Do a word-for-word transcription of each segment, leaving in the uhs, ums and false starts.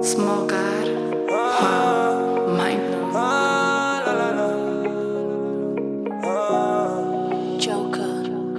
Small God, wow, mind blown. Joker.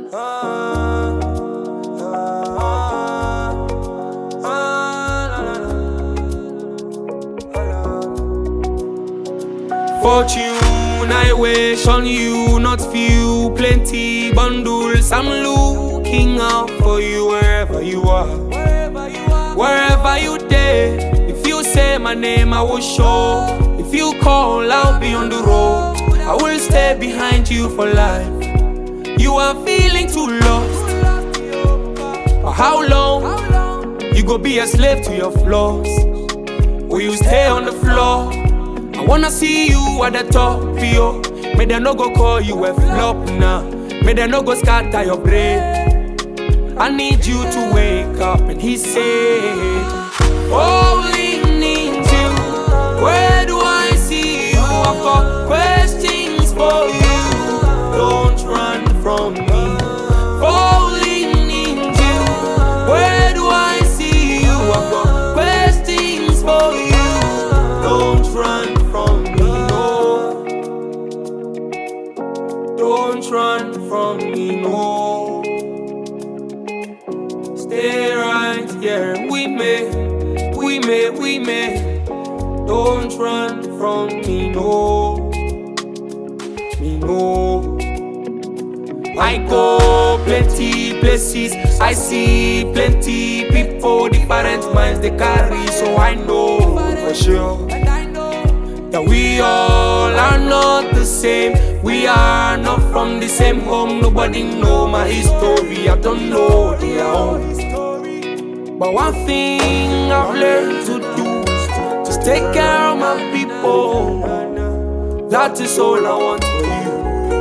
Fortune, I wish on you, not few, plenty bundles. I'm looking out for you wherever you are. Wherever you dare, if you say my name, I will show. If you call, I'll be on the road. I will stay behind you for life. You are feeling too lost. For how long? You go be a slave to your flaws. Will you stay on the floor? I wanna see you at the top, yo. May they no go call you a flop now. May they no go scatter your brain. I need you to wake up. And he said, falling into you. Where do I see you? I've got questions for you. Don't run from me. Falling into you. Where do I see you? I've got questions for you. Don't run from me, no. Don't run from me, no. Stay right here with me, we may, we may. Don't run from me, no. Me, no. I go plenty places, I see plenty people, different minds they carry, so I know for sure that we all are not the same. We are not from the same home. Nobody know my history, I don't know their own. But one thing I've learned to do is to take care of my people. That is all I want for you.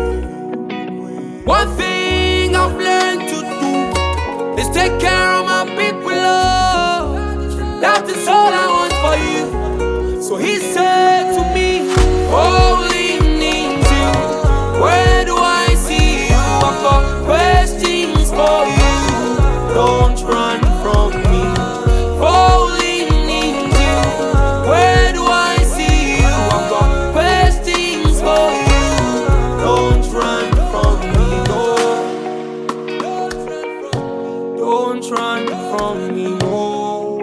One thing I've learned to do is take care of my people. Oh, that is all I want for you. So he said to me, falling into you. Where do I see you? I've got questions for you. Don't run from me. Falling into you. Where do I see you? I've got questions for you. Don't run from me, no. Don't run from me, no.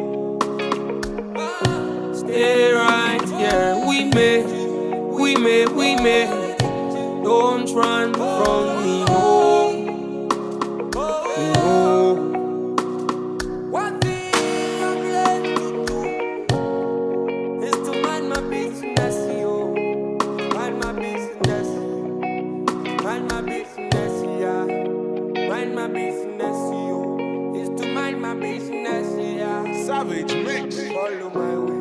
Stay right here, we may, we may, we may. Don't run from me, no. No. One thing I've learned to do is to mind my business, yo. Mind my business. Mind my business, yeah. Mind my business, yo. Is to mind my business, yeah. Savage mix. Follow my way.